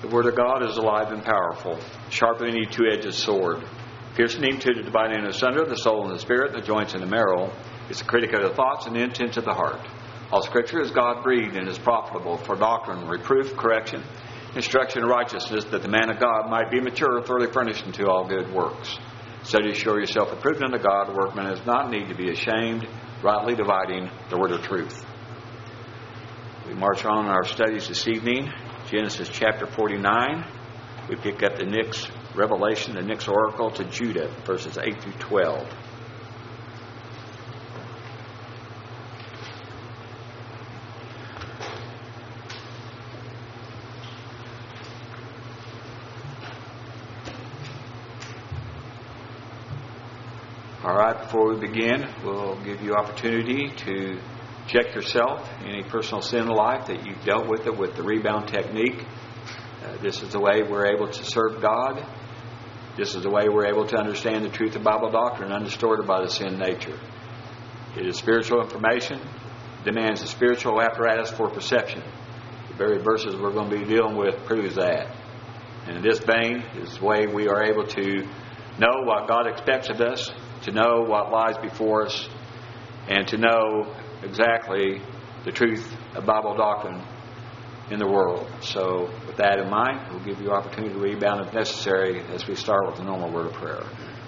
The Word of God is alive and powerful, sharper than any two-edged sword, piercing even to the dividing asunder of the soul and the spirit, the joints and the marrow. It's a critic of the thoughts and the intents of the heart. All Scripture is God-breathed and is profitable for doctrine, reproof, correction, instruction in righteousness, that the man of God might be mature, thoroughly furnished unto all good works. Study to show yourself approved unto God, a workman does not need to be ashamed, rightly dividing the word of truth. We march on in our studies this evening. Genesis chapter 49. We pick up the next revelation, the next oracle to Judah, verses 8 through 12. All right, before we begin, we'll give you opportunity to check yourself, any personal sin in life that you've dealt with it with the rebound technique. This is the way we're able to serve God. This is the way we're able to understand the truth of Bible doctrine undistorted by the sin nature. It is spiritual information, demands a spiritual apparatus for perception. The very verses we're going to be dealing with proves that. And in this vein is the way we are able to know what God expects of us, to know what lies before us, and to know exactly the truth of Bible doctrine in the world. So with that in mind, we'll give you opportunity to rebound if necessary as we start with the normal word of prayer.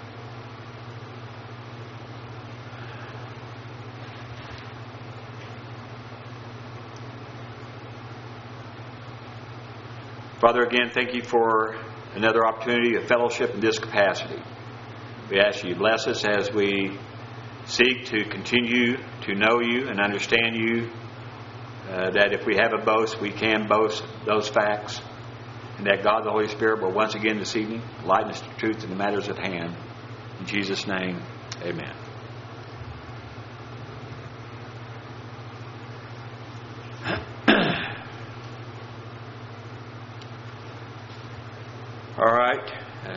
Father, again, thank you for another opportunity of fellowship in this capacity. We ask you to bless us as we seek to continue to know you and understand you, that if we have a boast, we can boast those facts, and that God the Holy Spirit will once again this evening enlighten us to truth in the matters at hand. In Jesus' name, amen. All right.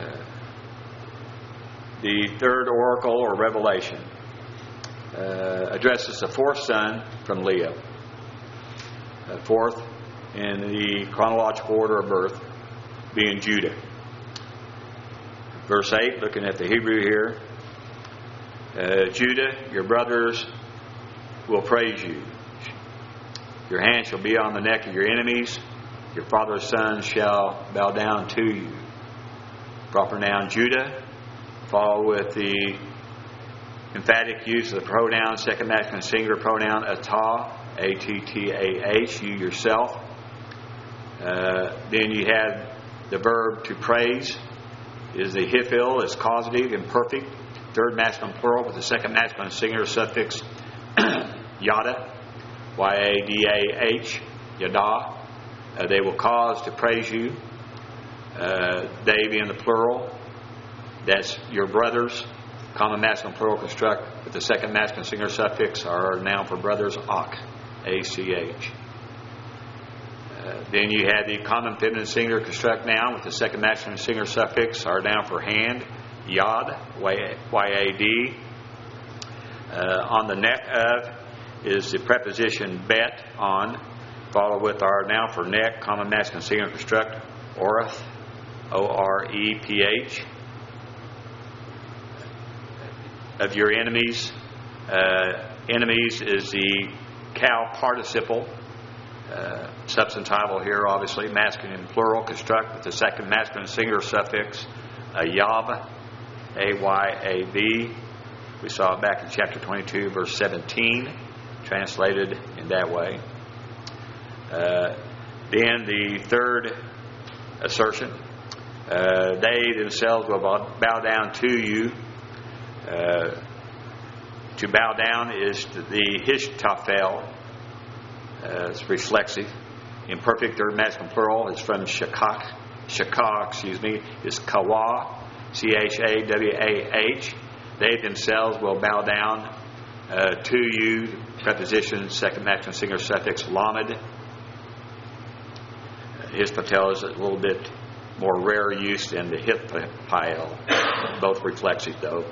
The third oracle or revelation addresses the fourth son from Leah. Fourth in the chronological order of birth being Judah. Verse 8, looking at the Hebrew here. Judah, your brothers will praise you. Your hand shall be on the neck of your enemies. Your father's sons shall bow down to you. Proper noun Judah. Follow with the emphatic use of the pronoun, second masculine singular pronoun, atah, A-T-T-A-H, you yourself. Then you have the verb to praise, is the hifil, is causative, imperfect, third masculine plural with the second masculine singular suffix, yada, Y-A-D-A-H, yada. They will cause to praise you. They being the plural. That's your brothers. Common masculine plural construct with the second masculine singular suffix are noun for brothers, ach, A-C-H. Then you have the common feminine singular construct noun with the second masculine singular suffix are noun for hand, yad, Y-A-D. On the neck of is the preposition bet, on, followed with our noun for neck, common masculine singular construct, oreth, O-R-E-P-H. Of your enemies. Enemies is the cow participle. Substantival here, obviously, masculine and plural construct with the second masculine singular suffix, ayab, A-Y-A-B. We saw it back in chapter 22, verse 17, translated in that way. Then the third assertion, they themselves will bow down to you. To bow down is the hishtafel. It's reflexive. Imperfect third masculine plural is from shakak. Shakak, is kawa. C-H-A-W-A-H. They themselves will bow down to you. Preposition, second masculine singular suffix, lamed. Hispatel is a little bit more rare use than the hitpael. Both reflexive, though.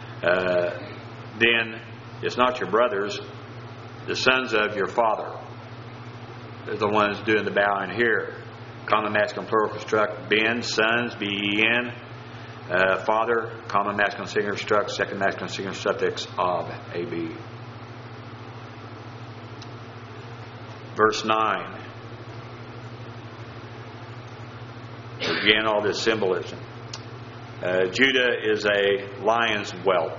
Then it's not your brothers, the sons of your father. They're the ones doing the bowing here. common masculine plural construct Ben, sons, Ben. Father, common masculine singular construct, second masculine singular suffix Ab, Ab. Verse 9. Again, all this symbolism. Judah is a lion's whelp.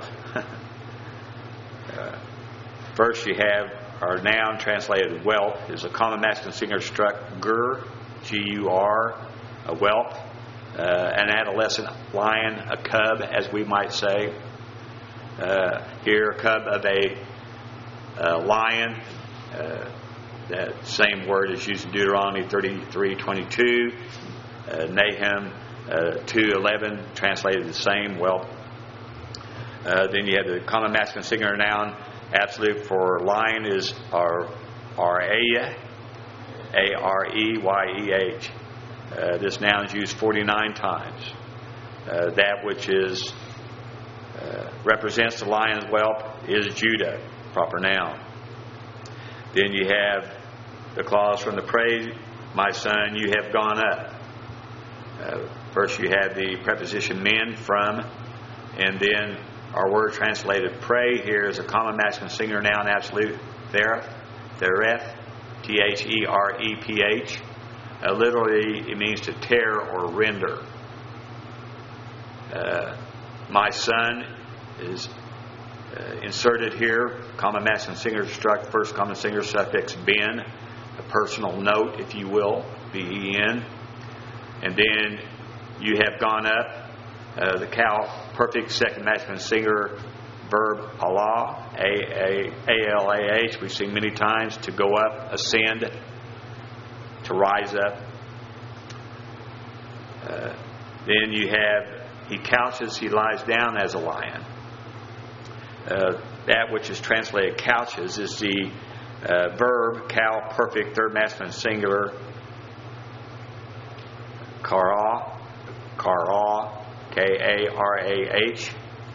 First you have our noun translated whelp is a common masculine singular construct gur, G-U-R, a whelp, an adolescent lion, a cub, as we might say. Here, a cub of a lion. That same word is used in Deuteronomy 33:22. Nahum 2:11 translated the same. Well, then you have the common masculine singular noun absolute for lion is Areyeh, A-R-E-Y-E-H. This noun is used 49 times. That which is represents the lion's whelp is Judah, proper noun. Then you have the clause from the praise, my son, you have gone up. First you have the preposition men, from, and then our word translated pray here is a common masculine singular noun absolute, thereth, T-H-E-R-E-P-H. Literally it means to tear or render. My son is inserted here, common masculine singular construct, first common singular suffix ben, a personal note, if you will, B-E-N. And then you have gone up, the cow, perfect second masculine singular verb Allah, A-L-A-H. We've seen many times, to go up, ascend, to rise up. Then you have, he couches, he lies down as a lion. That which is translated couches is the verb, cow, perfect, third masculine singular, Kara, K-A-R-A-H,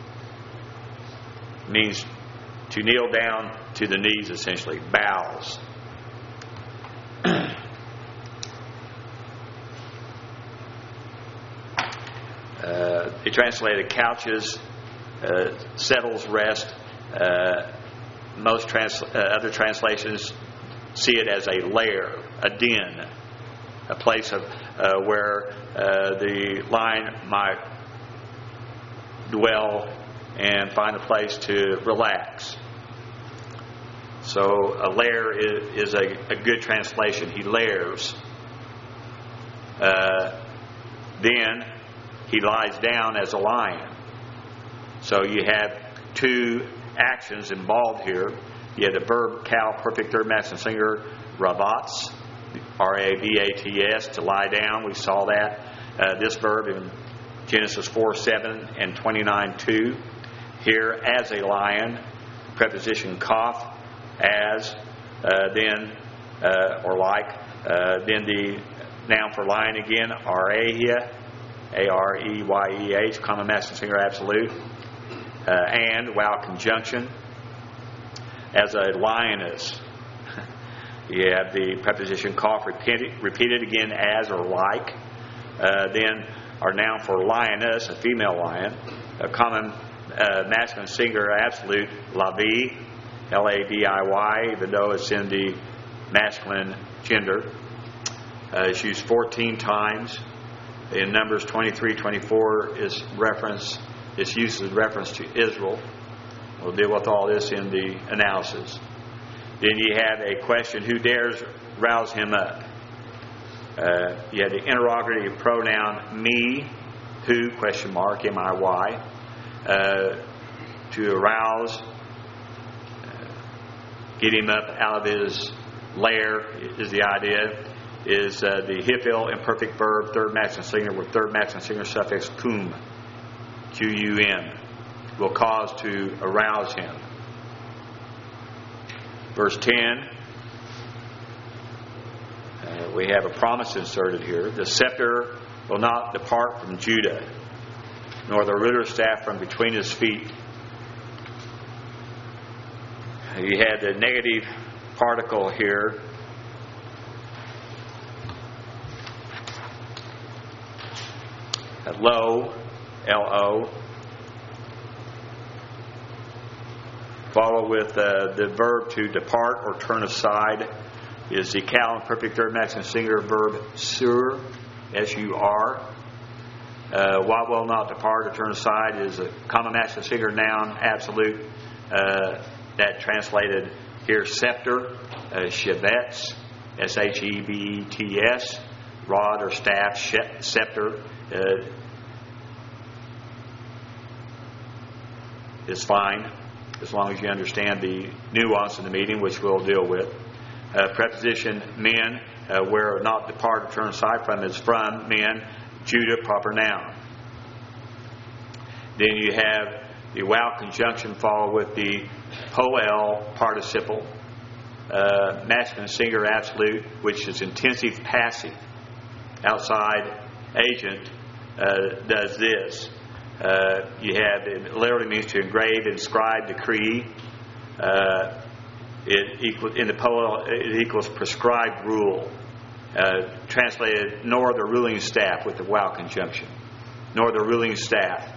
means to kneel down to the knees, essentially, bows. They translated couches, settles, rest. Most other translations see it as a lair, a den, a place of where the lion might dwell and find a place to relax. So a lair is a good translation. He lairs. Then he lies down as a lion. So you have two actions involved here. You have the verb cow, perfect third masculine singular, rabats, R-A-B-A-T-S, to lie down. We saw that. This verb in Genesis 4:7 and 29:2. Here, as a lion, preposition kaf, as, then, or like. Then the noun for lion again, Areyeh, A-R-E-Y-E-H, common masculine singular absolute. And, wow, conjunction. As a lioness. You have the preposition kaf repeated again, as or like. Then our noun for lioness, a female lion, a common masculine singular absolute, labi, L-A-B-I-Y, even though it's in the masculine gender. It's used 14 times. In Numbers 23-24 is reference. It's used as reference to Israel. We'll deal with all this in the analysis. Then you have a question, who dares rouse him up? You have the interrogative pronoun me, who, question mark, M-I-Y. To arouse, get him up out of his lair is the idea. Is the hifil imperfect verb, third masculine singular with third masculine singular suffix cum, Q-U-M, will cause to arouse him. Verse 10, we have a promise inserted here. The scepter will not depart from Judah, nor the ruler's staff from between his feet. You had the negative particle here. Lo, L-O. Follow with the verb to depart or turn aside is the Cal imperfect third masculine singular verb sur, S-U-R. What will not depart or turn aside is a common masculine singular noun, absolute, that translated here scepter, shebets, S-H-E-B-E-T-S, rod or staff, scepter, is fine, as long as you understand the nuance in the meaning, which we'll deal with. Preposition men, where not depart or turn aside from, is from, men, Judah, proper noun. Then you have the wow conjunction followed with the poel participle, masculine singular absolute, which is intensive passive. Outside agent does this. You have, it literally means to engrave, inscribe, decree. In the poel, it equals prescribed rule. Translated, nor the ruling staff, with the wow conjunction. Nor the ruling staff.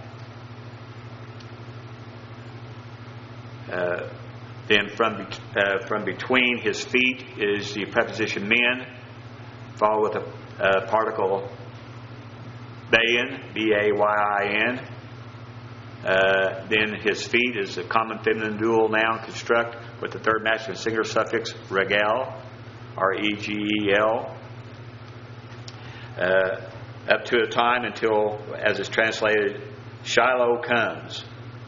Then from between his feet is the preposition men, followed with a particle bayin, B-A-Y-I-N. Then his feet is a common feminine dual noun construct with the third masculine singular suffix regel, R-E-G-E-L. Up to a time until, as it's translated, Shiloh comes.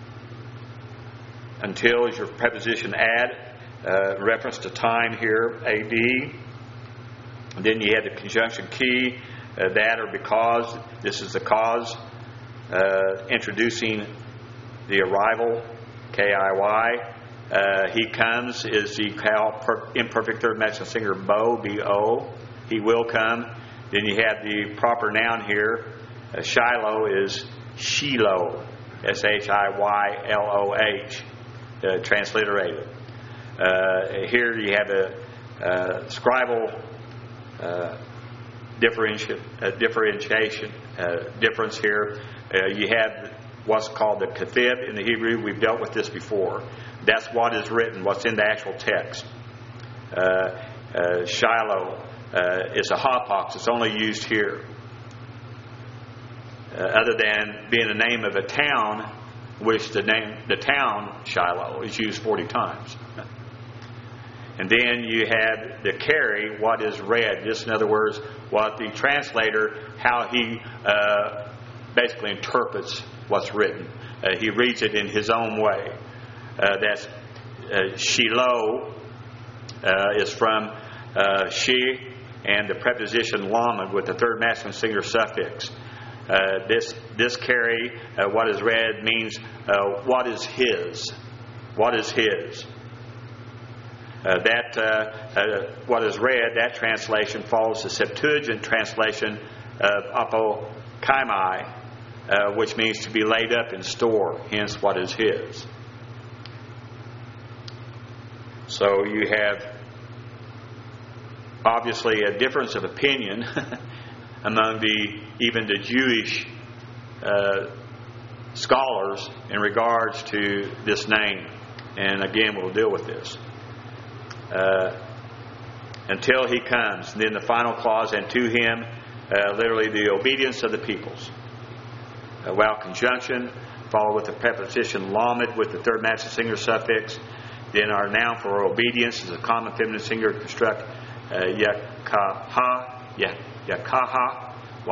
Until is your preposition add, reference to time here, A-D. And then you have the conjunction key, that or because. This is the cause. Introducing the arrival, K-I-Y. He comes is the imperfect third masculine singular bo, B-O. He will come. Then you have the proper noun here. Shiloh is Shiloh, S-H-I-Y-L-O-H, transliterated. Here you have a scribal differentiation, difference here. You have what's called the kathib in the Hebrew. We've dealt with this before. That's what is written, what's in the actual text. Shiloh is a hapax. It's only used here. Other than being the name of a town, which the town Shiloh is used 40 times. And then you have the carry, what is read. Just in other words, what the translator, how he basically interprets what's written. He reads it in his own way. That's Shiloh is from she and the preposition lamed with the third masculine singular suffix. This carry, what is read, means what is his. What is his. What is read, that translation follows the Septuagint translation of apokaimai, which means to be laid up in store, hence what is his. So you have obviously a difference of opinion among even the Jewish scholars in regards to this name. And again, we'll deal with this. Until he comes. And then the final clause, and to him, literally the obedience of the peoples. Wow conjunction, followed with the preposition lamed with the third masculine singular suffix. Then our noun for obedience is a common feminine singular construct, yakaha,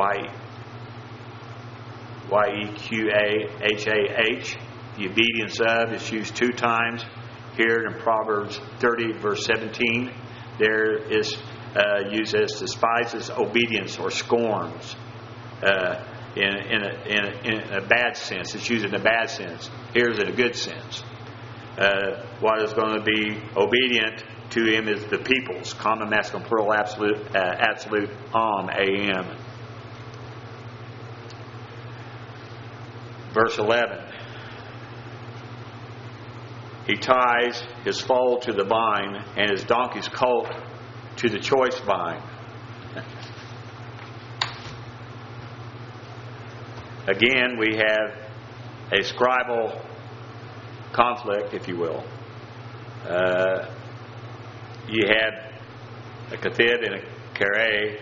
Y-E-Q-A-H-A-H. The obedience of is used 2 times. Here in Proverbs 30, verse 17, there is used as despises obedience or scorns in a bad sense. It's used in a bad sense. Here's in a good sense. What is going to be obedient to him is the peoples. Common masculine plural absolute am. Verse 11. He ties his foal to the vine and his donkey's colt to the choice vine. Again, we have a scribal conflict, if you will. You had a kathib and a kare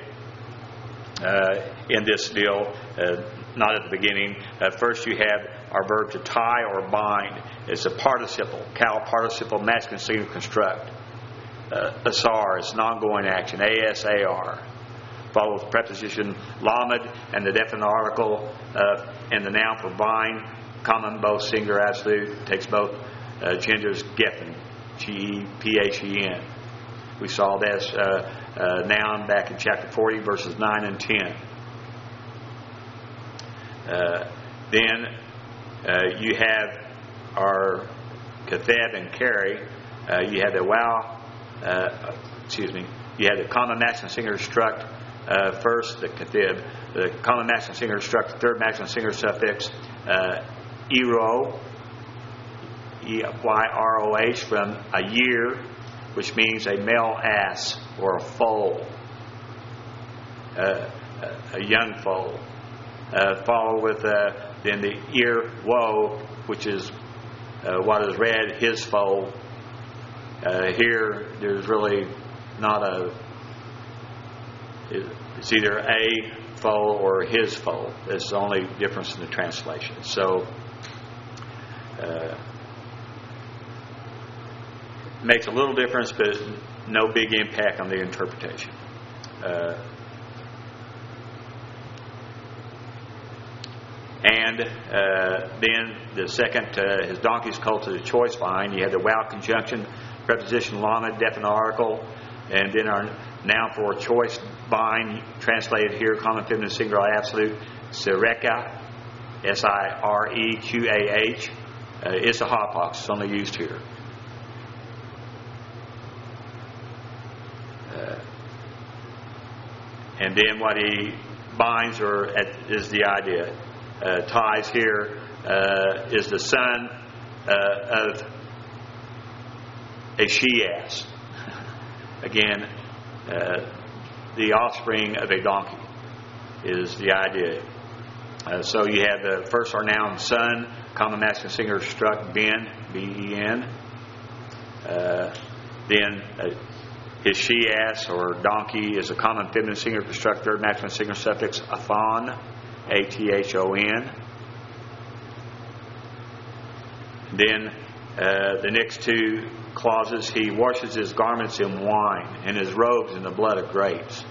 in this deal, not at the beginning. First you have our verb to tie or bind. It's a participle, cal participle, masculine singular construct. Asar, it's an ongoing action, asar. Follows preposition lamed and the definite article and the noun for bind, common, both singular, absolute, takes both genders, geffen, G-E-P-H-E-N. We saw that as noun back in chapter 40, verses 9 and 10. Then you have our katheb and kare. You have the you have the common masculine singular struct. First, the kathib, the common masculine singular struct, the third masculine singular suffix, ero, E-Y-R-O-H, from a year, which means a male ass or a foal, a young foal. Follow with then the ear woe, which is what is read, his foal. Here, there's really not a. It's either a foal or his foal. That's the only difference in the translation. So, makes a little difference, but no big impact on the interpretation. Then the second, his donkey's colt to the choice vine. You have the wow conjunction, preposition lamed, definite article, and then our noun for choice vine, translated here, common feminine singular absolute, sireqa, S-I-R-E-Q-A-H. It's a hotbox. It's only used here. And then what he binds is the idea. Ties here is the son of a she-ass. Again, the offspring of a donkey is the idea. So you have the first our noun son, common masculine singular struct, ben, B-E-N. Then his she-ass or donkey is a common feminine singular construct, third masculine singular suffix, athon, A-T-H-O-N. Then the next two clauses, he washes his garments in wine and his robes in the blood of grapes.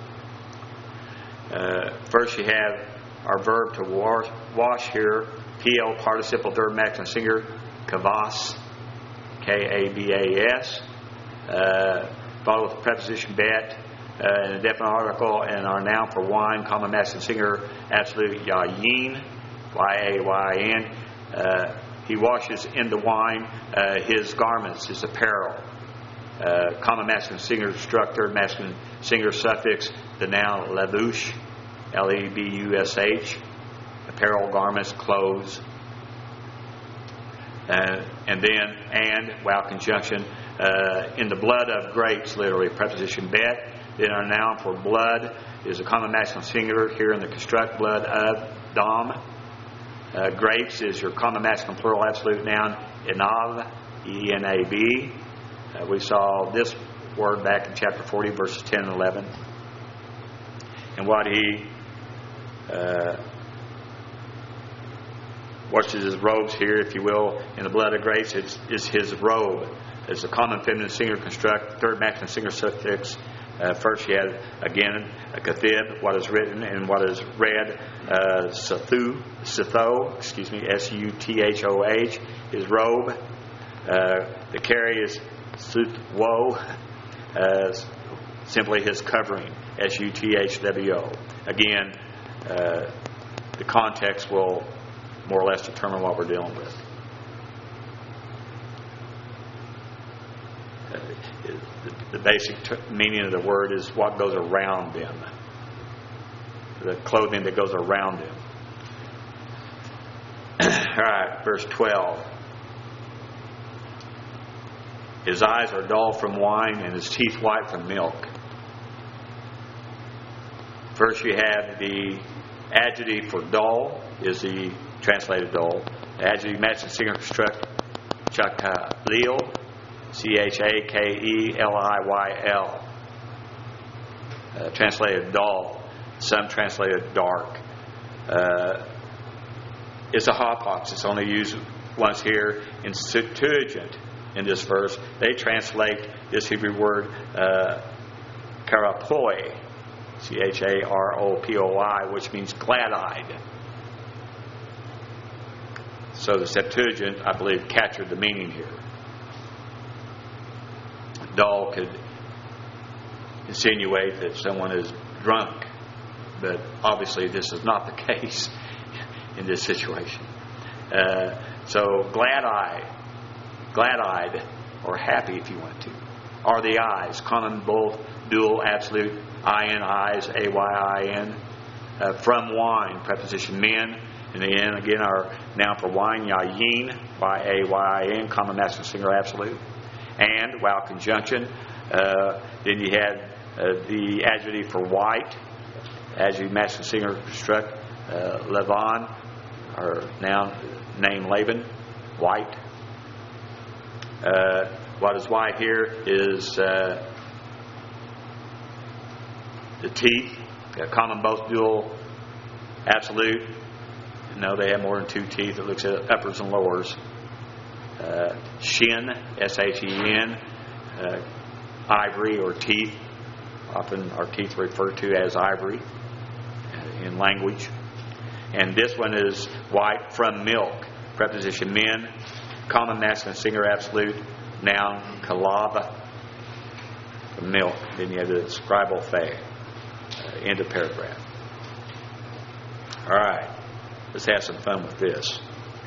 First you have our verb to wash here, P-L participle third masculine singular, kavas, K-A-V-A-S. Followed with the preposition bet, and a definite article, and our noun for wine, common masculine singular, absolute, yayin, Y-A-Y-N. He washes in the wine his garments, his apparel. Common masculine singular struct, third masculine singular suffix, the noun levush, L-E-B-U-S-H, apparel, garments, clothes. And wow conjunction, in the blood of grapes, literally, preposition bet. Then our noun for blood is a common masculine singular here in the construct, blood of, dam. Grapes is your common masculine plural absolute noun, enav, E-N-A-B. We saw this word back in chapter 40, verses 10 and 11. And what he washes his robes here, if you will, in the blood of grapes, is his robe. It's a common feminine singular construct, third masculine singular suffix. First you have, again, a kathib, what is written and what is read, sitho, S-U-T-H-O-H, his robe. The kare is suthwo, simply his covering, S-U-T-H-W-O. Again, the context will more or less determine what we're dealing with. The basic meaning of the word is what goes around them, the clothing that goes around them. All right, verse 12. His eyes are dull from wine and his teeth white from milk. First you have the Adjective for dull is the translated dull. Adjective matching singer construct chakalil, chakeliyl. Translated dull. Some translated dark. It's a hapax. It's only used once here in Septuagint. In this verse, they translate this Hebrew word charopoi, charopoi, which means glad-eyed. So the Septuagint, I believe, captured the meaning here. Dull could insinuate that someone is drunk, but obviously this is not the case in this situation. So glad-eyed, or happy if you want to, are the eyes. Common, both, dual, absolute, in, eyes, ayin. From wine, preposition men. And the n, again, our noun for wine, yayin, yayin, common, masculine, singular, absolute. And, while conjunction. Then you had the adjective for white, adjective, masculine, singular, construct, Lavan, or noun, name Laban, white. What is white here is the teeth, common, both, dual, absolute. No, they have more than two teeth. It looks at uppers and lowers. Shin, S-H-E-N, ivory or teeth. Often our teeth are referred to as ivory in language. And this one is white, from milk. Preposition men, common, masculine, singular, absolute, noun, kalava, from milk. Then you have the scribal thay, end of paragraph. All right, let's have some fun with this.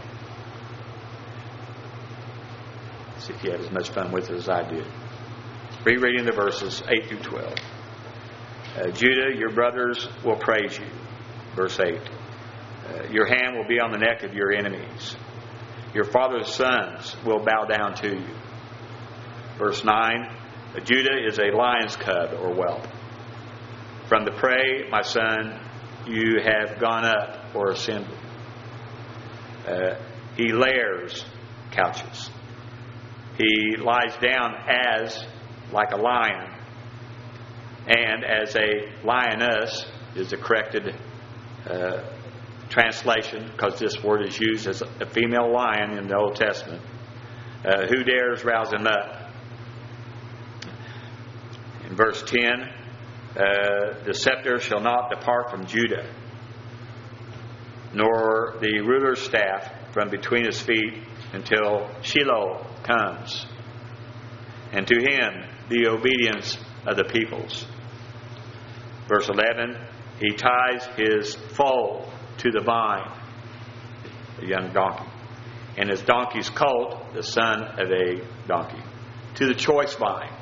See if you have as much fun with it as I did. Rereading the verses 8 through 12. Judah, your brothers will praise you. Verse 8. Your hand will be on the neck of your enemies. Your father's sons will bow down to you. Verse 9. Judah is a lion's cub or whelp. From the prey, my son, you have gone up or ascended. He lairs couches. He lies down as like a lion. And as a lioness is a corrected translation, because this word is used as a female lion in the Old Testament. Who dares rouse him up? In verse 10, the scepter shall not depart from Judah, nor the ruler's staff from between his feet until Shiloh comes, and to him the obedience of the peoples. Verse 11, he ties his foal to the vine, the young donkey, and his donkey's colt, the son of a donkey, to the choice vine.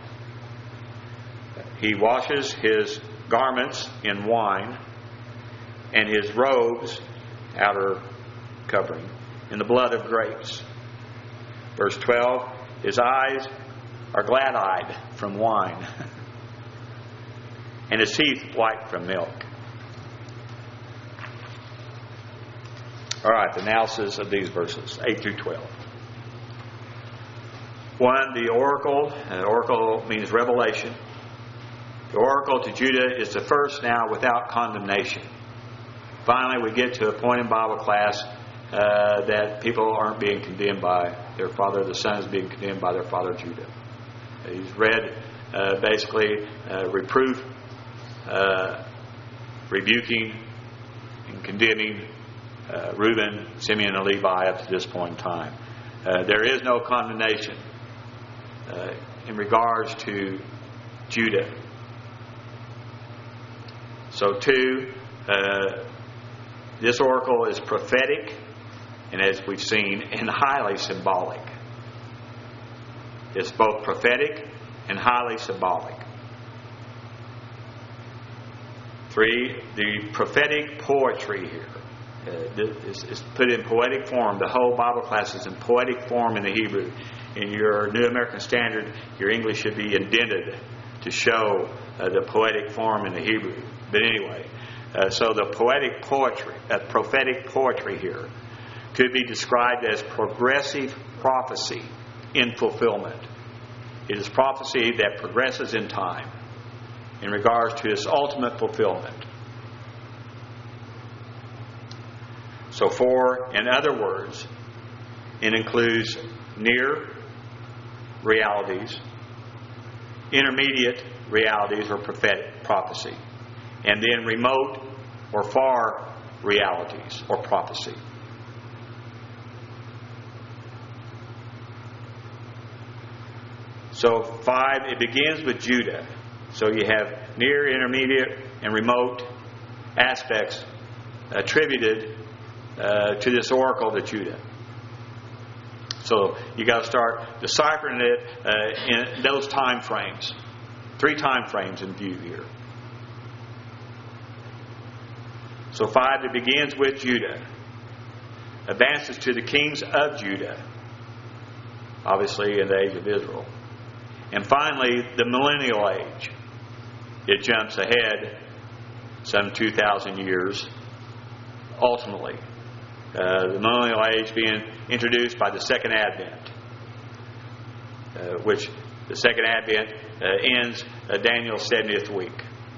He washes his garments in wine, and his robes, outer covering, in the blood of grapes. Verse 12, his eyes are glad-eyed from wine, and his teeth white from milk. All right, the analysis of these verses, 8 through 12. 1, the oracle. Oracle means revelation. The oracle to Judah is the first now without condemnation. Finally, we get to a point in Bible class that people aren't being condemned by their father. The son is being condemned by their father Judah. He's read basically reproof, rebuking, and condemning Reuben, Simeon, and Levi up to this point in time. There is no condemnation in regards to Judah. So 2, this oracle is prophetic, and as we've seen, and highly symbolic. It's both prophetic and highly symbolic. 3, the prophetic poetry here is put in poetic form. The whole Bible class is in poetic form in the Hebrew. In your New American Standard, your English should be indented to show the poetic form in the Hebrew. But anyway, So the prophetic poetry here could be described as progressive prophecy in fulfillment. It is prophecy that progresses in time in regards to its ultimate fulfillment. So in other words, it includes near realities, intermediate realities or prophetic prophecy, and then remote or far realities or prophecy. So 5, it begins with Judah. So you have near, intermediate, and remote aspects attributed to this oracle to Judah. So you got to start deciphering it in those time frames. 3 time frames in view here. So 5, it begins with Judah. Advances to the kings of Judah. Obviously in the age of Israel. And finally, the millennial age. It jumps ahead some 2,000 years, ultimately. The millennial age being introduced by the Second Advent, which the Second Advent ends Daniel's 70th week.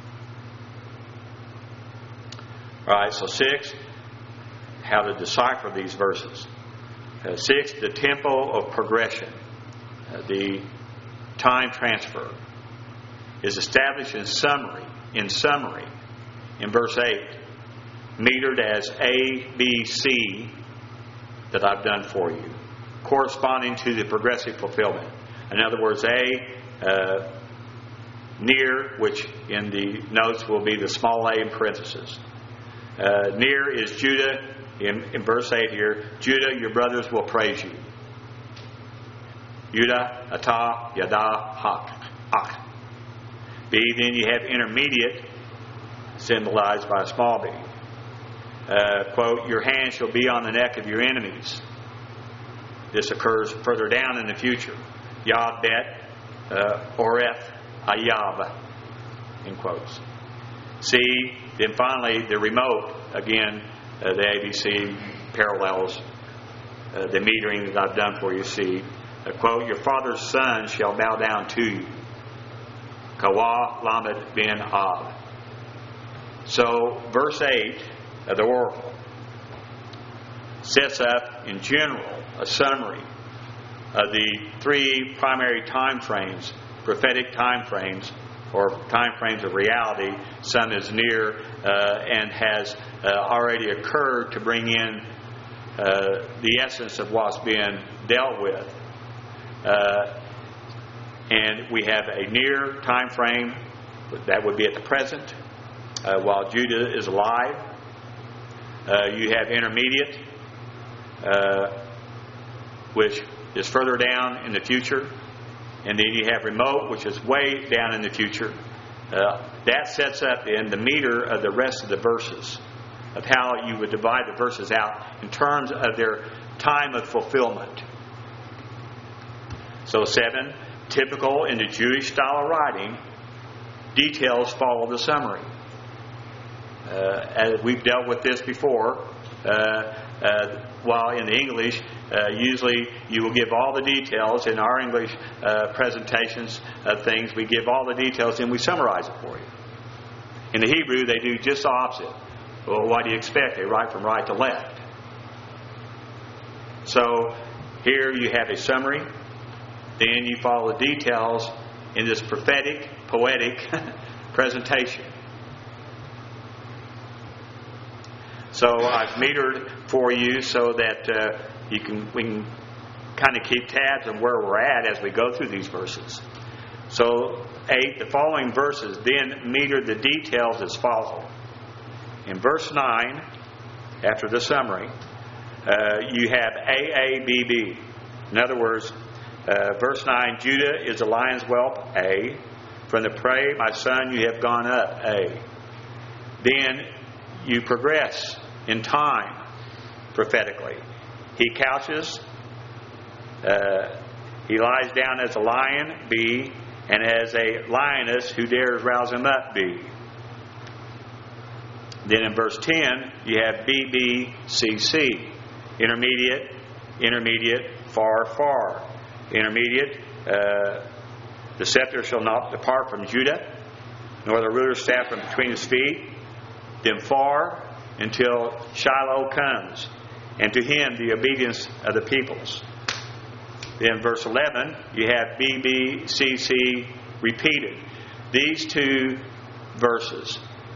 All right, so 6, how to decipher these verses. 6, the tempo of progression, the time transfer, is established in summary, in verse 8, metered as A, B, C, that I've done for you, corresponding to the progressive fulfillment. In other words, A, near, which in the notes will be the small a in parentheses. Near is Judah, in verse 8 here, Judah, your brothers will praise you. Judah, Atah, Yada, Hak. B, then you have intermediate, symbolized by a small b. Quote, your hand shall be on the neck of your enemies. This occurs further down in the future. Yad, Bet, Oreth, Ayab, in quotes. C, then finally the remote, again, the ABC parallels the metering that I've done for you. C, quote, your father's son shall bow down to you. Kawah Lamed bin Ab. So, verse 8 of the oracle sets up, in general, a summary of the 3 primary time frames, prophetic time frames, or time frames of reality. Some is near and has already occurred to bring in the essence of what's being dealt with. And we have a near time frame that would be at the present, while Judah is alive. You have intermediate, which is further down in the future. And then you have remote, which is way down in the future. That sets up in the meter of the rest of the verses, of how you would divide the verses out in terms of their time of fulfillment. So 7, typical in the Jewish style of writing, details follow the summary. As we've dealt with this before, while in the English, usually you will give all the details. In our English presentations of things, we give all the details and we summarize it for you. In the Hebrew, they do just the opposite. Well, what do you expect? They write from right to left. So here you have a summary. Then you follow the details in this prophetic, poetic presentation. So I've metered for you so that we can kind of keep tabs on where we're at as we go through these verses. So 8, the following verses then meter the details as follows. In verse 9, after the summary, you have A, B, B. In other words, verse 9, Judah is a lion's whelp, A. From the prey, my son, you have gone up, A. Then you progress in time prophetically. He couches, he lies down as a lion, B, and as a lioness who dares rouse him up, B. Then in verse 10, you have BBCC. Intermediate, intermediate, far, far. Intermediate, the scepter shall not depart from Judah, nor the ruler's staff from between his feet. Then far, until Shiloh comes, and to him the obedience of the peoples. Then verse 11, you have BBCC repeated. These two verses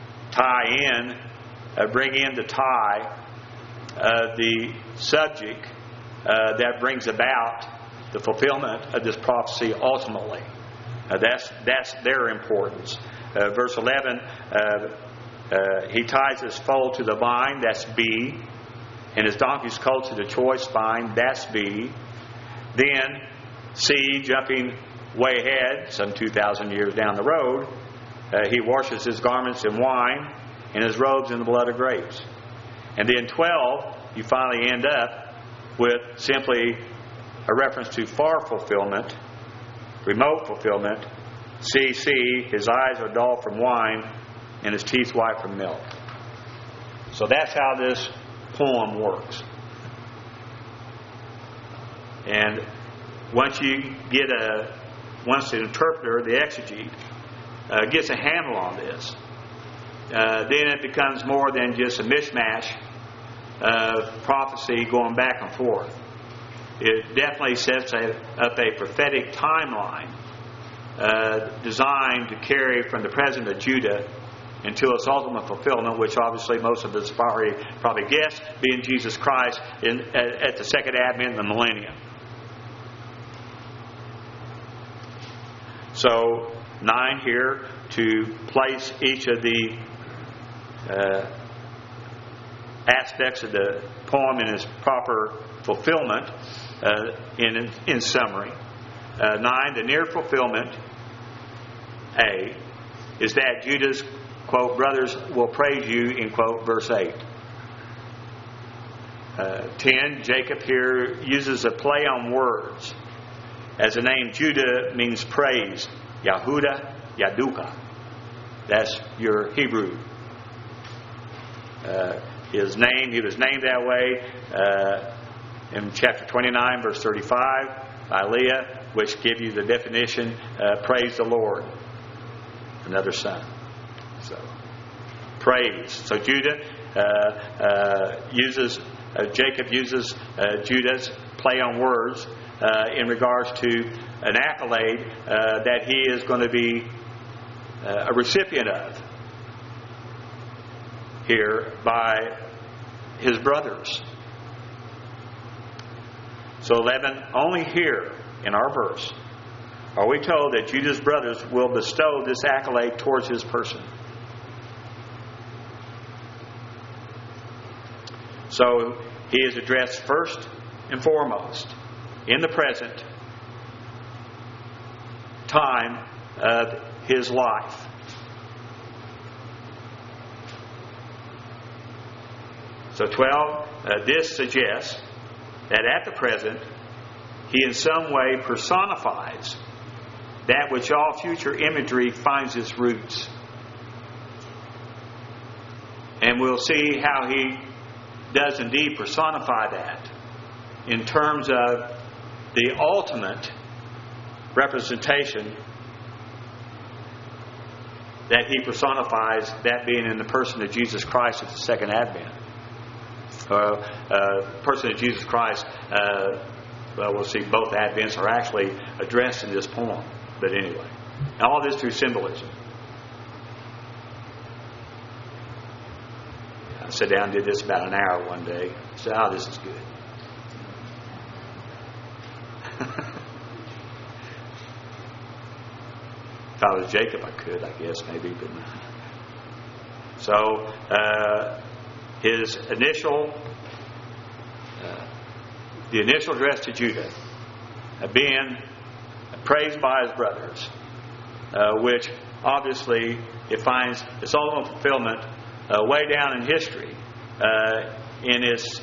bring in the tie of the subject that brings about the fulfillment of this prophecy ultimately. That's their importance. Verse 11, he ties his foal to the vine, that's B, and his donkey's colt to the choice vine, that's B. Then C, jumping way ahead, some 2,000 years down the road, he washes his garments in wine and his robes in the blood of grapes. And then 12, you finally end up with simply a reference to far fulfillment, remote fulfillment. CC, his eyes are dull from wine and his teeth white from milk. So that's how this poem works. And once the interpreter, the exegete, gets a handle on this, then it becomes more than just a mishmash of prophecy going back and forth. It definitely sets up a prophetic timeline designed to carry from the present of Judah until its ultimate fulfillment, which obviously most of us probably guessed, being Jesus Christ at the second advent in the millennium. So 9 here to place each of the aspects of the poem in its proper fulfillment in summary. 9, the near fulfillment, A, is that Judah's, quote, brothers will praise you, in quote, verse 8. 10, Jacob here uses a play on words. As the name Judah means praise, Yahudah, Yaduka. That's your Hebrew. His name, he was named that way in chapter 29, verse 35, by Leah, which give you the definition, praise the Lord. Another son. So, praise. So Judah Jacob uses Judah's play on words in regards to an accolade that he is going to be a recipient of here by his brothers. So 11, only here in our verse are we told that Judah's brothers will bestow this accolade towards his person. So he is addressed first and foremost in the present time of his life. So 12, this suggests that at the present he in some way personifies that which all future imagery finds its roots. And we'll see how he does indeed personify that in terms of the ultimate representation that he personifies, that being in the person of Jesus Christ at the second advent. Person of Jesus Christ, we'll see both advents are actually addressed in this poem. But anyway, all this through symbolism. I sat down and did this about an hour one day. I said, this is good. If I was Jacob, I could, I guess, maybe, but not. So, his initial, the initial address to Judah, being praised by his brothers, which obviously it finds its ultimate fulfillment way down in history in its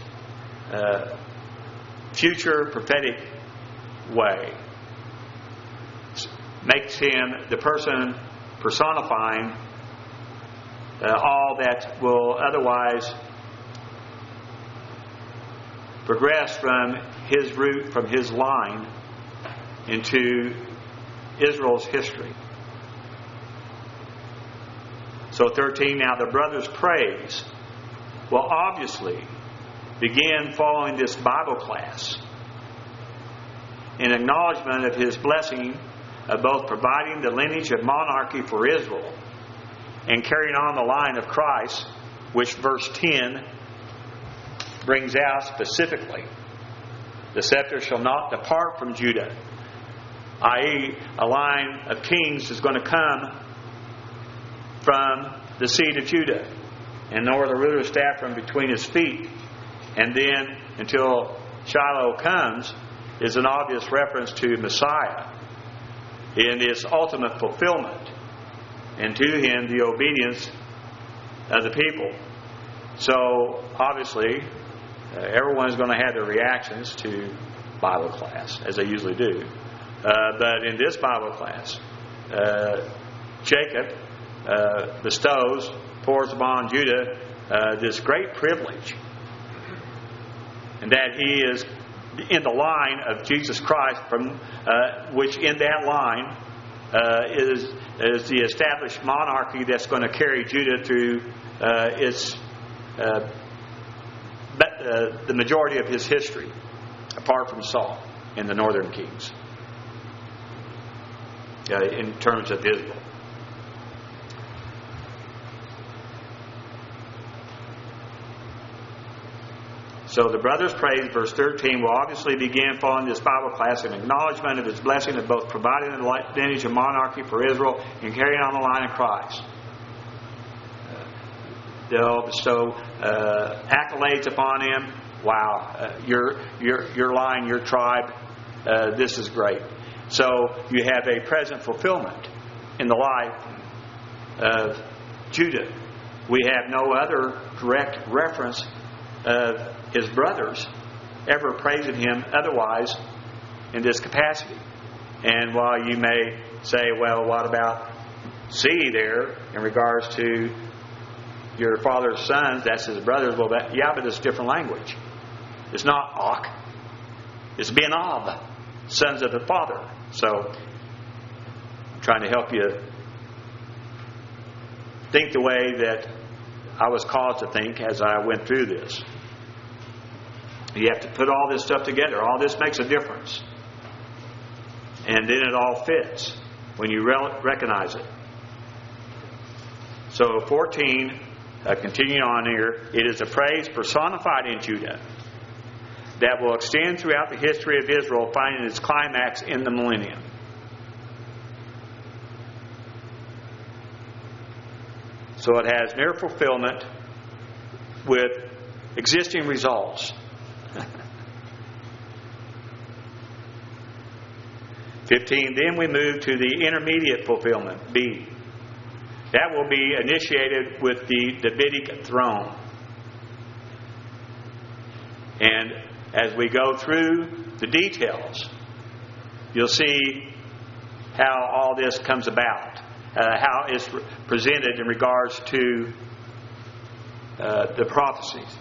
future prophetic way. Makes him the person personifying all that will otherwise progress from his root, from his line, into Israel's history. So 13, now the brothers' praise will obviously begin following this Bible class in acknowledgement of his blessing of both providing the lineage of monarchy for Israel and carrying on the line of Christ, which verse 10 brings out specifically. The scepter shall not depart from Judah, i.e., a line of kings is going to come from the seed of Judah, and nor the ruler's staff from between his feet. And then, until Shiloh comes, is an obvious reference to Messiah in its ultimate fulfillment, and to him the obedience of the people. So, obviously, everyone's going to have their reactions to Bible class, as they usually do. But in this Bible class, Jacob pours upon Judah this great privilege, and that he is in the line of Jesus Christ, from which in that line is the established monarchy that's going to carry Judah through the majority of his history, apart from Saul and the northern kings, in terms of Israel. So the brothers' praise, verse 13, will obviously begin following this Bible class in acknowledgement of his blessing of both providing the lineage of monarchy for Israel and carrying on the line of Christ. They'll bestow accolades upon him. Wow, your line, your tribe, this is great. So you have a present fulfillment in the life of Judah. We have no other direct reference of his brothers ever praising him otherwise in this capacity. And while you may say, well, what about C there in regards to your father's sons, that's his brothers? Well, but it's a different language. It's not Ak. It's Benab, sons of the father. So I'm trying to help you think the way that I was caused to think as I went through this. You have to put all this stuff together. All this makes a difference. And then it all fits when you recognize it. So 14, continuing on here, it is a praise personified in Judah that will extend throughout the history of Israel, finding its climax in the millennium. So it has near fulfillment with existing results. 15, then we move to the intermediate fulfillment, B. That will be initiated with the Davidic throne. And as we go through the details, you'll see how all this comes about, how it's presented in regards to the prophecies.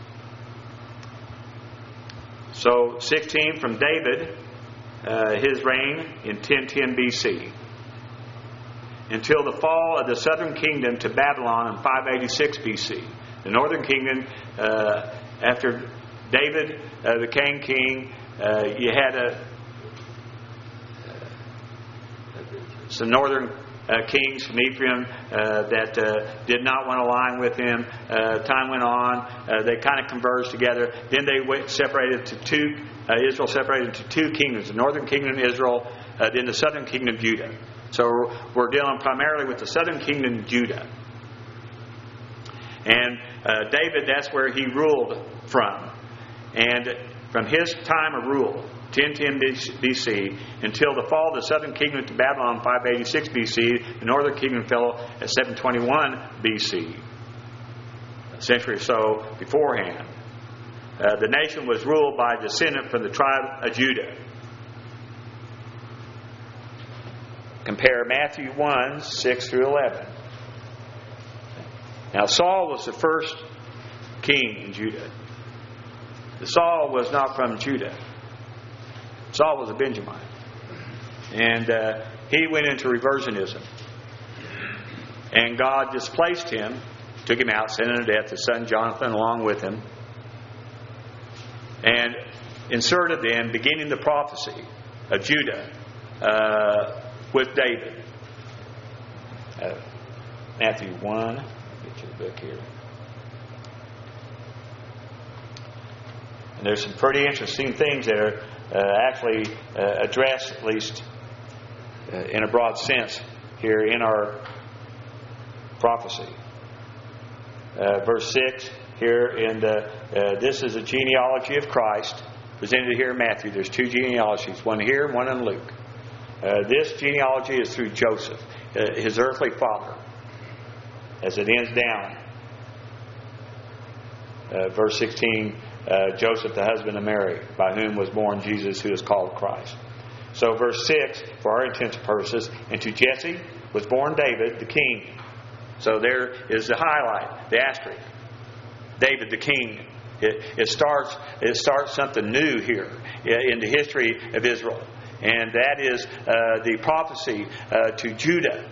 So 16, from David, his reign in 1010 BC, until the fall of the southern kingdom to Babylon in 586 BC. The northern kingdom, after David became king, you had some northern kings from Ephraim that did not want to align with him. Time went on. They kind of converged together. Then they separated to two. Israel separated into two kingdoms: the northern kingdom, Israel, then the southern kingdom, Judah. So we're dealing primarily with the southern kingdom, Judah. And David, that's where he ruled from. And from his time of rule, 1010 BC, until the fall of the southern kingdom to Babylon in 586 BC, the northern kingdom fell at 721 BC, a century or so beforehand. The nation was ruled by a descendant from the tribe of Judah. Compare Matthew 1, 6 through 11. Now Saul was the first king in Judah. Saul was not from Judah. Saul was a Benjamite. And he went into reversionism. And God displaced him, took him out, sent him to death, his son Jonathan along with him, and inserted in, beginning the prophecy of Judah with David. Matthew 1. Get your book here. And there's some pretty interesting things that are actually addressed, at least in a broad sense, here in our prophecy. Verse 6 here, and this is a genealogy of Christ presented here in Matthew. There's two genealogies, one here and one in Luke. This genealogy is through Joseph, his earthly father, as it ends down. Verse 16, Joseph, the husband of Mary, by whom was born Jesus, who is called Christ. So verse 6, for our intents and purposes, and to Jesse was born David, the king. So there is the highlight, the asterisk. David, the king. It starts something new here in the history of Israel. And that is the prophecy to Judah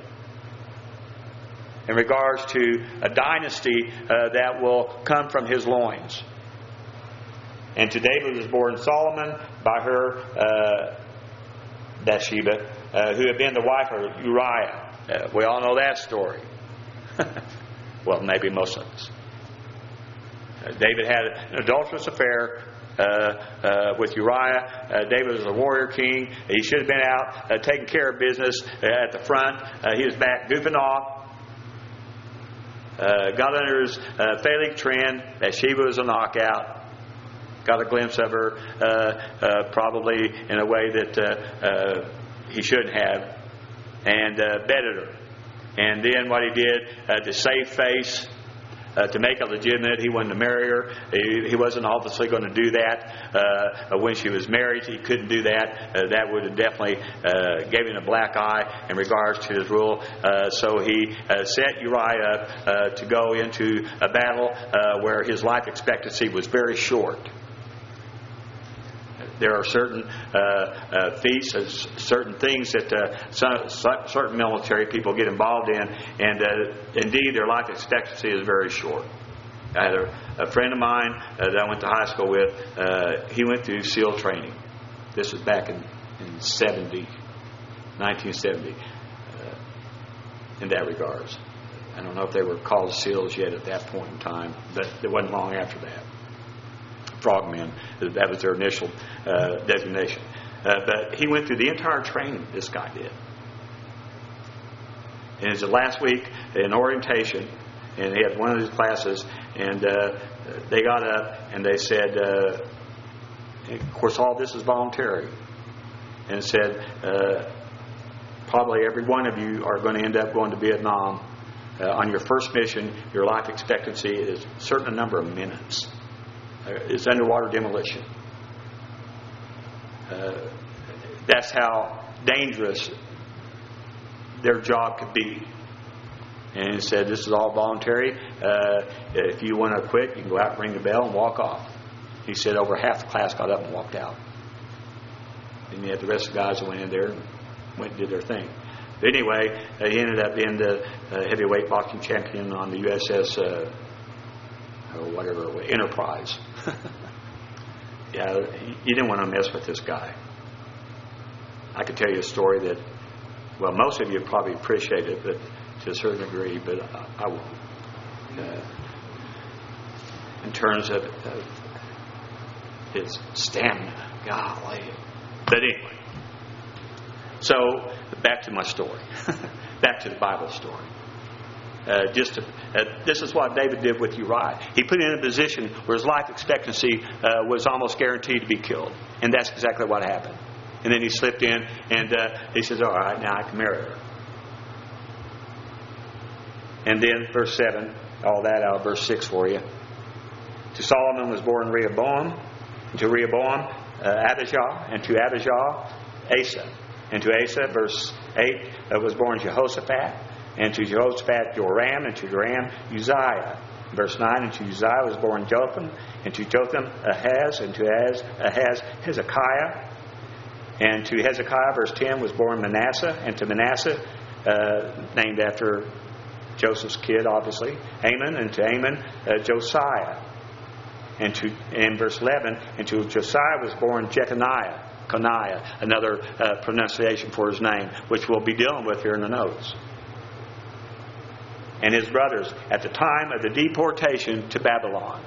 in regards to a dynasty that will come from his loins. And to David was born Solomon by her Bathsheba, who had been the wife of Uriah. We all know that story. Well, maybe most of us. David had an adulterous affair with Uriah. David was a warrior king. He should have been out taking care of business at the front. He was back goofing off. Got under his Phallic trend. Bathsheba was a knockout. Got a glimpse of her, probably in a way that he shouldn't have, and bedded her. And then what he did to save face, to make it legitimate, he wanted to marry her. He wasn't obviously going to do that when she was married. He couldn't do that. That would have definitely gave him a black eye in regards to his rule. So he set Uriah up to go into a battle where his life expectancy was very short. There are certain feats, certain things that certain military people get involved in, and indeed their life expectancy is very short. I had a friend of mine that I went to high school with. He went through SEAL training. This was back in 1970, in that regards. I don't know if they were called SEALs yet at that point in time, but it wasn't long after that. Frogmen, that was their initial designation. But he went through the entire training, this guy did. And it was the last week in orientation, and he had one of his classes, and they got up and they said, of course all this is voluntary, and said, probably every one of you are going to end up going to Vietnam. On your first mission, your life expectancy is a certain number of minutes. It's underwater demolition. That's how dangerous their job could be. And he said, this is all voluntary. If you want to quit, you can go out and ring the bell and walk off. He said over half the class got up and walked out. And you had the rest of the guys that went in there and went and did their thing. But anyway, he ended up being the heavyweight boxing champion on the USS Enterprise. Yeah, you didn't want to mess with this guy. I could tell you a story that, well, most of you probably appreciate it, but to a certain degree, but I won't. In terms of his stamina, golly. But anyway, so back to my story, back to the Bible story. This is what David did with Uriah. He put him in a position where his life expectancy was almost guaranteed to be killed. And that's exactly what happened. And then he slipped in and he says, all right, now I can marry her. And then verse 7, all that out of verse 6 for you. To Solomon was born Rehoboam. And to Rehoboam, Abijah. And to Abijah, Asa. And to Asa, verse 8, was born Jehoshaphat. and to Jehoshaphat Joram, and to Joram Uzziah. Verse 9, and to Uzziah was born Jotham, and to Jotham Ahaz, and to Ahaz Hezekiah, and to Hezekiah, verse 10, was born Manasseh, and to Manasseh, named after Joseph's kid, obviously, Amon, and to Amon, Josiah. And verse 11, and to Josiah was born Jeconiah, another pronunciation for his name, which we'll be dealing with here in the notes. And his brothers at the time of the deportation to Babylon.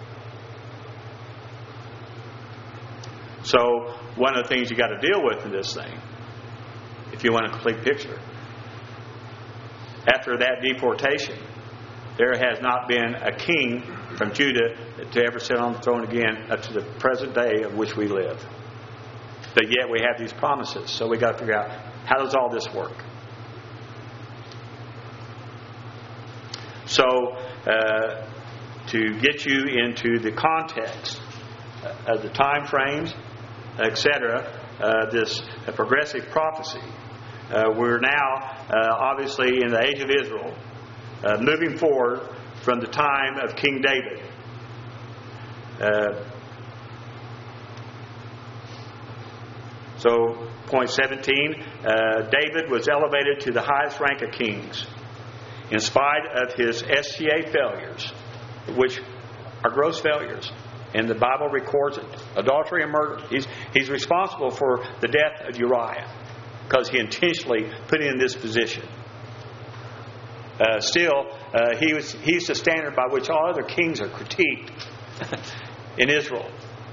So, one of the things you got to deal with in this thing, if you want a complete picture, after that deportation, there has not been a king from Judah to ever sit on the throne again up to the present day of which we live. But yet we have these promises. So we got to figure out, how does all this work? So, to get you into the context of the time frames, etc., this progressive prophecy, we're now obviously in the age of Israel, moving forward from the time of King David. So, point 17, David was elevated to the highest rank of kings in spite of his SCA failures, which are gross failures. And the Bible records it. Adultery and murder. He's responsible for the death of Uriah because he intentionally put him in this position. Still, he's the standard by which all other kings are critiqued in Israel.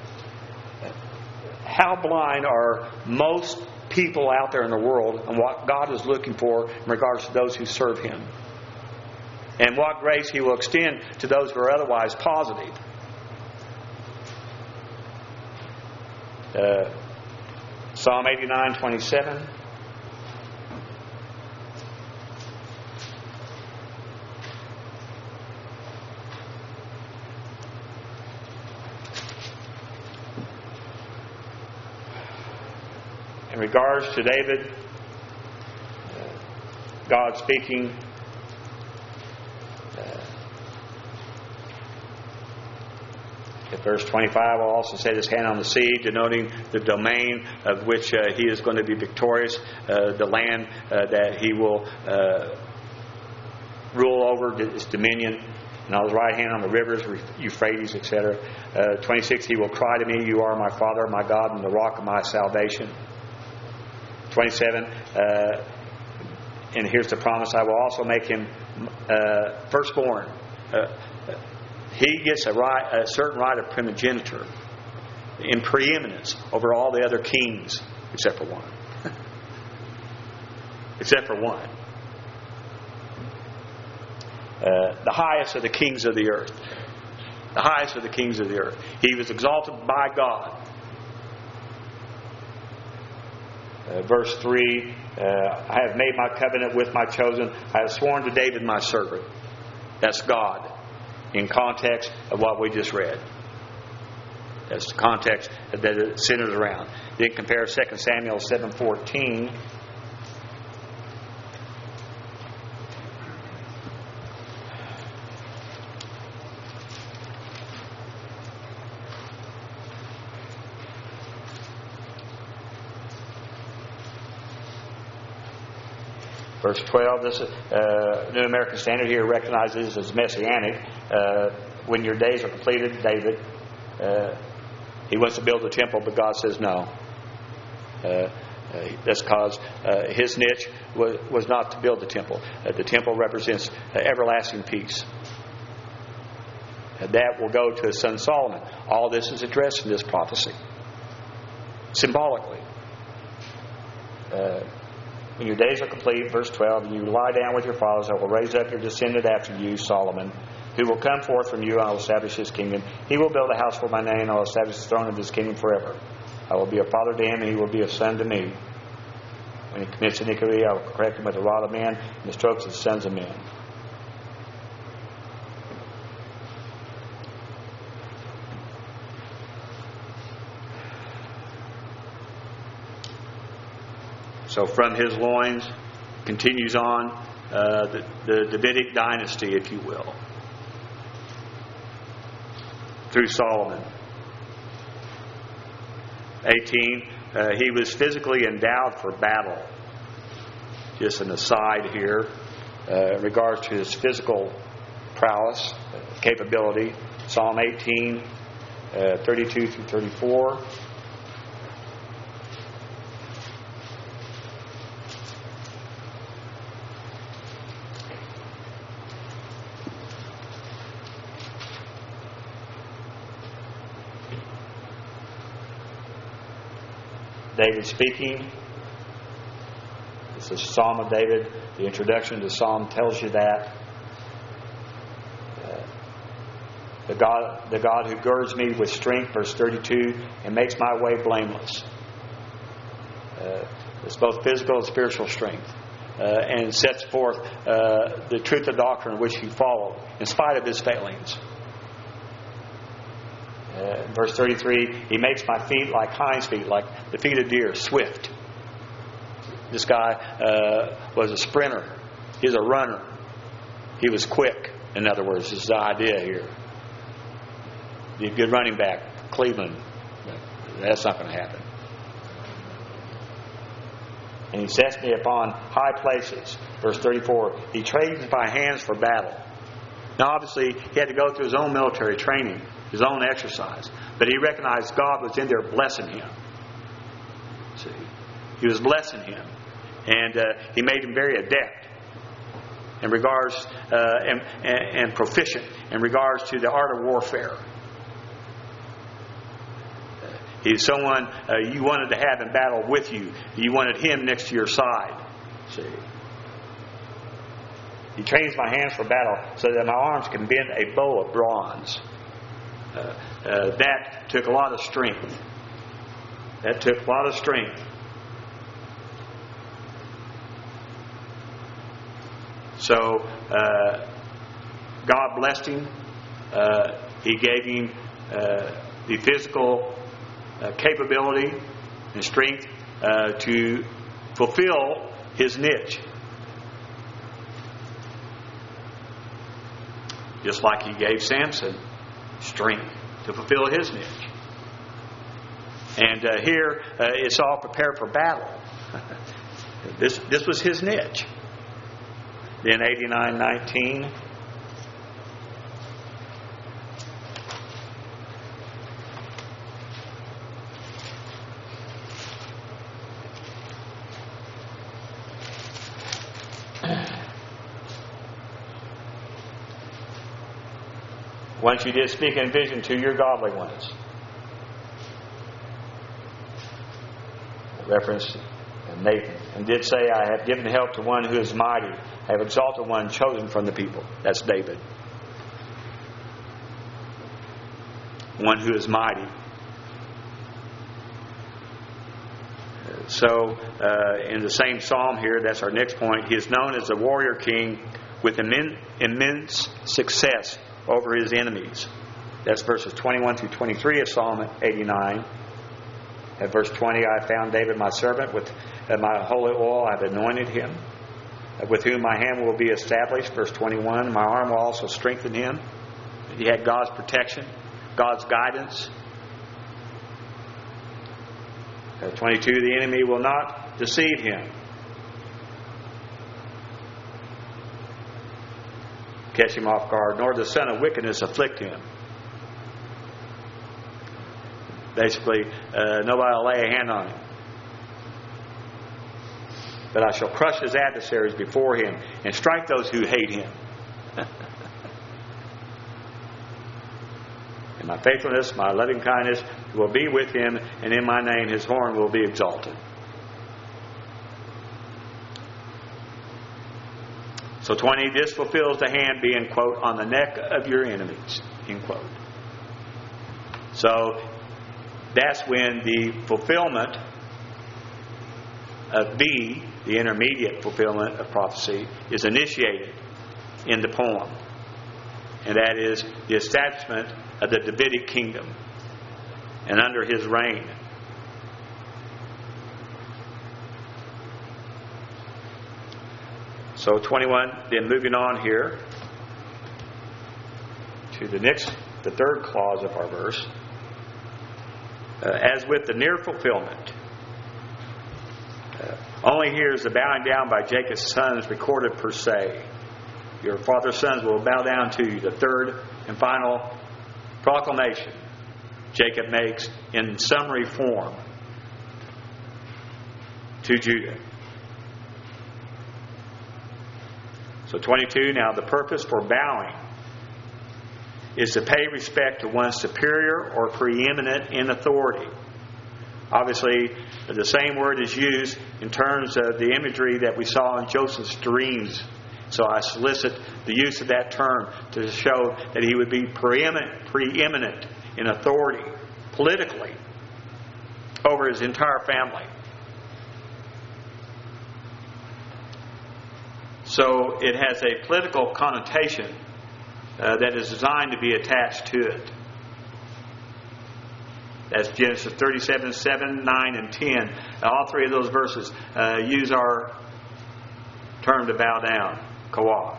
How blind are most people out there in the world and what God is looking for in regards to those who serve Him, and what grace He will extend to those who are otherwise positive. Psalm 89:27. In regards to David, God speaking, at verse 25, I'll also set his hand on the sea, denoting the domain of which he is going to be victorious, the land that he will rule over, his dominion, and on his right hand on the rivers, Euphrates, etc. 26, he will cry to me, "You are my Father, my God, and the rock of my salvation." 27, and here's the promise, I will also make him firstborn. He gets a certain right of primogeniture in preeminence over all the other kings, except for one. Except for one. The highest of the kings of the earth. The highest of the kings of the earth. He was exalted by God. Verse 3, I have made my covenant with my chosen. I have sworn to David my servant. That's God in context of what we just read. That's the context that it centers around. Then compare 2 Samuel 7:14. Verse 12, this New American Standard here recognizes as messianic. When your days are completed, David, he wants to build a temple, but God says no. That's because his niche was not to build the temple. The temple represents everlasting peace. That will go to his son Solomon. All this is addressed in this prophecy. Symbolically. When your days are complete, verse 12, and you lie down with your fathers, I will raise up your descendant after you, Solomon, who will come forth from you, and I will establish his kingdom. He will build a house for my name, and I will establish the throne of his kingdom forever. I will be a father to him, and he will be a son to me. When he commits iniquity, I will correct him with the rod of men and the strokes of the sons of men. So from his loins, continues on, the Davidic dynasty, if you will, through Solomon. 18, he was physically endowed for battle. Just an aside here, in regards to his physical prowess, capability. Psalm 18, 32 through 34. David speaking. It's a Psalm of David. The introduction to the Psalm tells you that. The God who girds me with strength, verse 32, and makes my way blameless. It's both physical and spiritual strength. And sets forth the truth of doctrine which he followed, in spite of his failings. Verse 33, he makes my feet like hinds feet, like the feet of deer, swift. This guy was a sprinter. He was a runner. He was quick, in other words, is the idea here. Be a good running back, Cleveland. That's not going to happen. And he sets me upon high places. Verse 34, he trains my hands for battle. Now obviously, he had to go through his own military training, his own exercise. But he recognized God was in there blessing him. See? He was blessing him. And he made him very adept in regards, and proficient in regards to the art of warfare. He's someone you wanted to have in battle with you. You wanted him next to your side. See? He trains my hands for battle so that my arms can bend a bow of bronze. That took a lot of strength. That took a lot of strength. So, God blessed him. He gave him the physical capability and strength to fulfill his niche. Just like he gave Samson strength to fulfill his niche. And here it's all prepared for battle. This was his niche. Then 89:19. Once you did speak in vision to your godly ones. Reference to Nathan. And did say, I have given help to one who is mighty. I have exalted one chosen from the people. That's David. One who is mighty. So, in the same psalm here, that's our next point. He is known as the warrior king with immense success over his enemies. That's verses 21 through 23 of Psalm 89. At verse 20, I found David my servant, with my holy oil I have anointed him, with whom my hand will be established. Verse 21, my arm will also strengthen him. He had God's protection, God's guidance. 22, the enemy will not deceive him. Catch him off guard, nor the son of wickedness afflict him. Basically, nobody will lay a hand on him. But I shall crush his adversaries before him and strike those who hate him. And my faithfulness, my loving kindness will be with him, and in my name his horn will be exalted. So 20, this fulfills the hand being, quote, on the neck of your enemies, end quote. So that's when the fulfillment of B, the intermediate fulfillment of prophecy, is initiated in the poem. And that is the establishment of the Davidic kingdom and under his reign. So 21, then moving on here to the third clause of our verse. As with the near fulfillment, only here is the bowing down by Jacob's sons recorded per se. Your father's sons will bow down to you. The third and final proclamation Jacob makes in summary form to Judah. So 22, now the purpose for bowing is to pay respect to one superior or preeminent in authority. Obviously, the same word is used in terms of the imagery that we saw in Joseph's dreams. So I solicit the use of that term to show that he would be preeminent in authority politically over his entire family. So it has a political connotation that is designed to be attached to it. That's Genesis 37, 7, 9, and 10. All three of those verses use our term to bow down, kawah.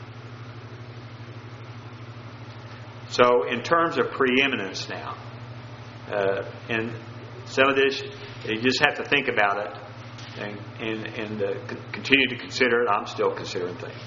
So in terms of preeminence now, and some of this, you just have to think about it and continue to consider it. I'm still considering things.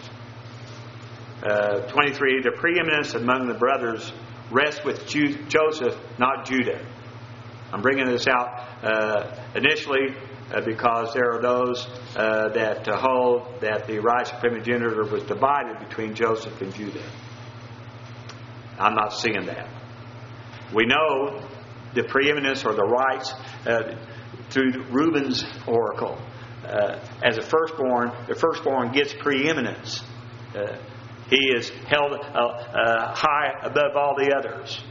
23, the preeminence among the brothers rests with Joseph, not Judah. I'm bringing this out initially because there are those that hold that the rights of primogeniture was divided between Joseph and Judah. I'm not seeing that. We know the preeminence or the rights through Reuben's oracle. As a firstborn, the firstborn gets preeminence. He is held high above all the others.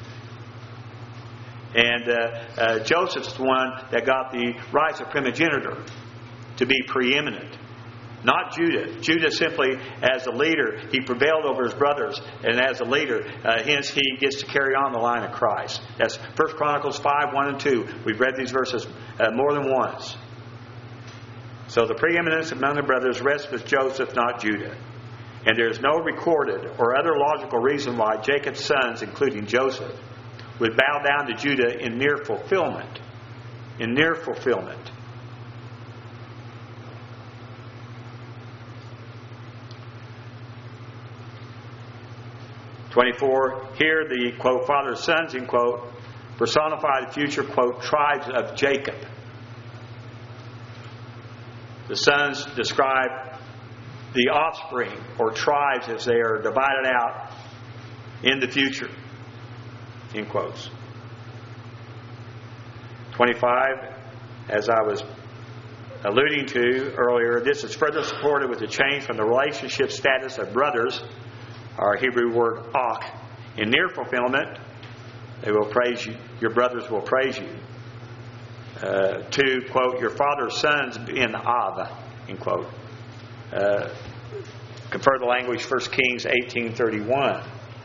And Joseph's the one that got the rights of primogeniture to be preeminent. Not Judah. Judah simply, as a leader, he prevailed over his brothers. And as a leader, hence he gets to carry on the line of Christ. That's 1 Chronicles 5, 1 and 2. We've read these verses more than once. So the preeminence among the brothers rests with Joseph, not Judah. And there is no recorded or other logical reason why Jacob's sons, including Joseph, would bow down to Judah in near fulfillment. In near fulfillment. (24) Here the, quote, father's sons, end quote, personify the future, quote, tribes of Jacob. The sons describe the offspring or tribes as they are divided out in the future. In quotes. 25, as I was alluding to earlier, this is further supported with the change from the relationship status of brothers, our Hebrew word ach, in near fulfillment, they will praise you, your brothers will praise you, to, quote, your father's sons in Av, end quote. Confer the language 1 Kings 18:31.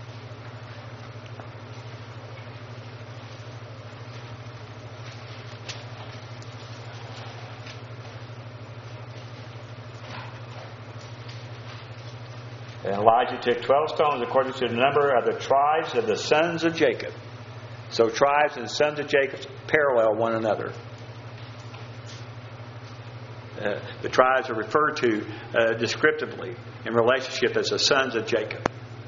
And Elijah took 12 stones according to the number of the tribes of the sons of Jacob. So tribes and sons of Jacob parallel one another. The tribes are referred to descriptively in relationship as the sons of Jacob.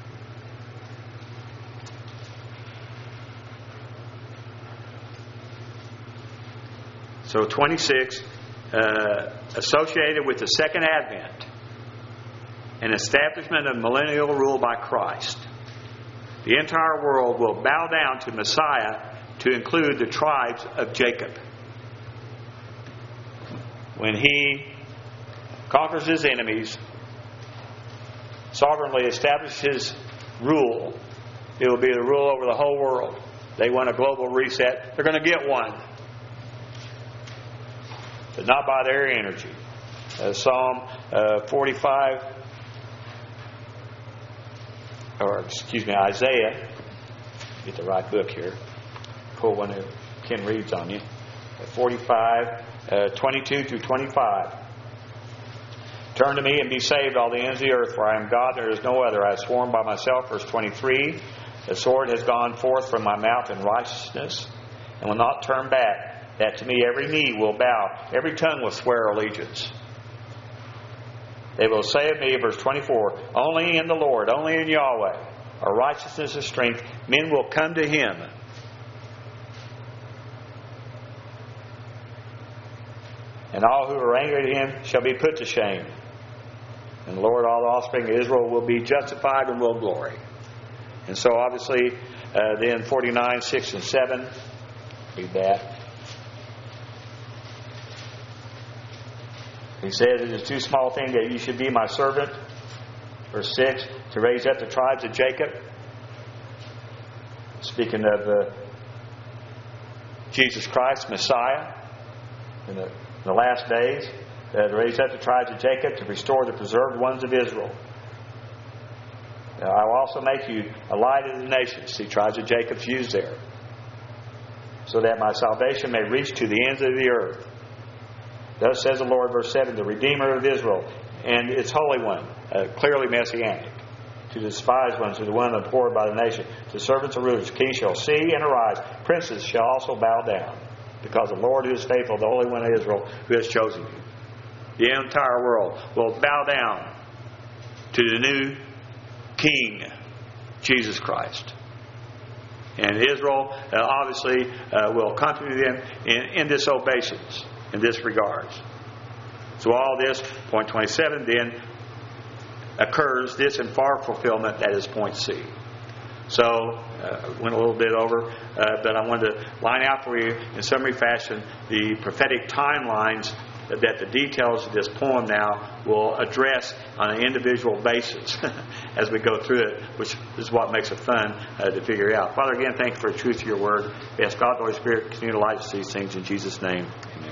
So 26, associated with the second advent, an establishment of millennial rule by Christ. The entire world will bow down to Messiah to include the tribes of Jacob. When he conquers his enemies, sovereignly establishes his rule, it will be the rule over the whole world. They want a global reset. They're going to get one. But not by their energy. Psalm 45... Isaiah, get the right book here, pull one that Ken reads on you, 45, 22 through 25. Turn to me and be saved, all the ends of the earth, for I am God, there is no other. I have sworn by myself, verse 23, the sword has gone forth from my mouth in righteousness, and will not turn back, that to me every knee will bow, every tongue will swear allegiance. They will say of me, verse 24, only in the Lord, only in Yahweh, are righteousness and strength. Men will come to Him. And all who are angry at Him shall be put to shame. And the Lord, all the offspring of Israel will be justified and will glory. And so obviously, then 49, 6 and 7, read that. He says, it is too small a thing that you should be my servant. Verse 6, to raise up the tribes of Jacob. Speaking of Jesus Christ, Messiah, in the last days, to raise up the tribes of Jacob, to restore the preserved ones of Israel. Now, I will also make you a light of the nations. See, tribes of Jacob's used there. So that my salvation may reach to the ends of the earth. Thus says the Lord, verse 7, the Redeemer of Israel and its Holy One, clearly messianic. To the despised ones, to the one abhorred by the nation, to the servants of rulers, kings shall see and arise. Princes shall also bow down. Because the Lord who is faithful, the Holy One of Israel, who has chosen you. The entire world will bow down to the new King, Jesus Christ. And Israel obviously will accompany them in this obeisance, in this regards. So all this, point 27, then occurs, this in far fulfillment, that is point C. So, went a little bit over, but I wanted to line out for you in summary fashion the prophetic timelines that the details of this poem now will address on an individual basis as we go through it, which is what makes it fun to figure out. Father, again, thank you for the truth of your word. We ask God, the Holy Spirit, continue to light us these things in Jesus' name. Amen.